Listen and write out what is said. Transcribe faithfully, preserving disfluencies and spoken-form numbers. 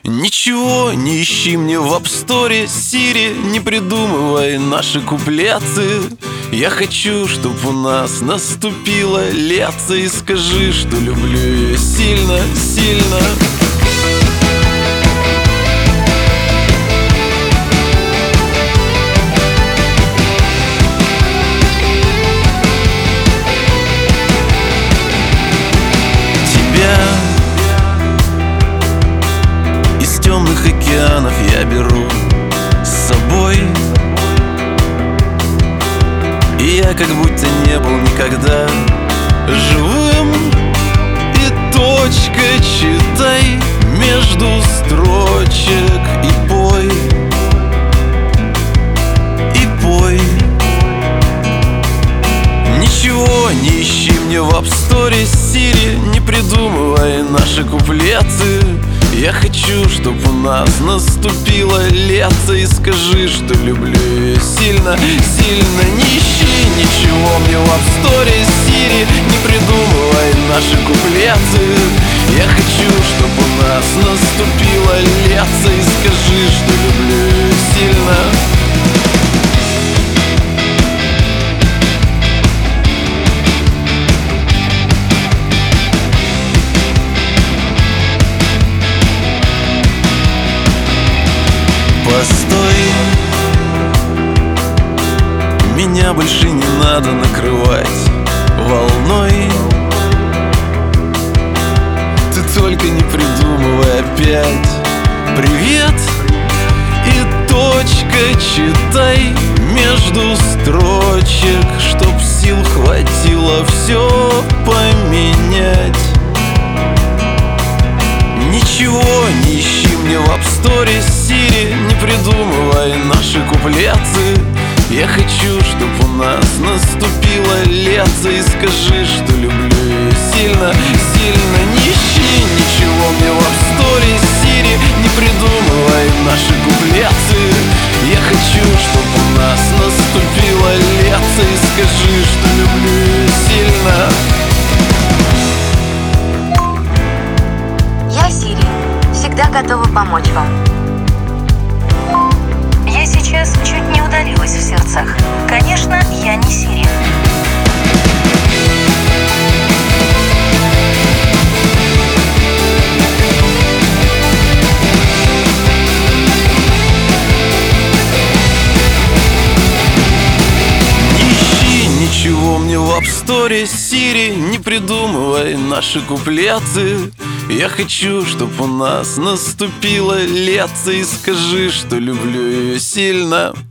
Ничего не ищи мне в апсторе, Сири, не придумывай наши куплеты. Я хочу, чтоб у нас наступило лето, и скажи, что люблю ее сильно, сильно. Темных океанов я беру с собой, и я как будто не был никогда живым. И точка, читай между строчек, и пой, и пой. Ничего не ищи мне в апсторе, Сири, не придумывай наши куплеты. Я хочу, чтоб у нас наступило лето, и скажи, что люблю ее сильно, сильно. Не ищи ничего мне в апсторе, Сири, не придумывай наши куплеты. Я хочу, чтоб у нас наступило лето, и скажи, что люблю ее сильно. Постой, меня больше не надо накрывать волной. Ты только не придумывай опять привет, и точка, читай между строчек, чтоб сил хватило все поменять. Ничего не ищи мне в апсторе, Сири, не придумывай наши куплеты. Я хочу, чтоб у нас наступило лето, и скажи, что люблю ее сильно, сильно. Не ищи ничего мне в апсторе, Сири, не придумывай наши куплеты. Я хочу, чтоб у нас наступило лето, и скажи, что люблю ее сильно. Я Сири, всегда готова помочь вам. Я сейчас чуть не удалилась в сердцах. Конечно, я не Сири. Не ищи ничего мне в апсторе, Сири, не придумывай наши куплеты. Я хочу, чтоб у нас наступило лето, и скажи, что люблю ее сильно.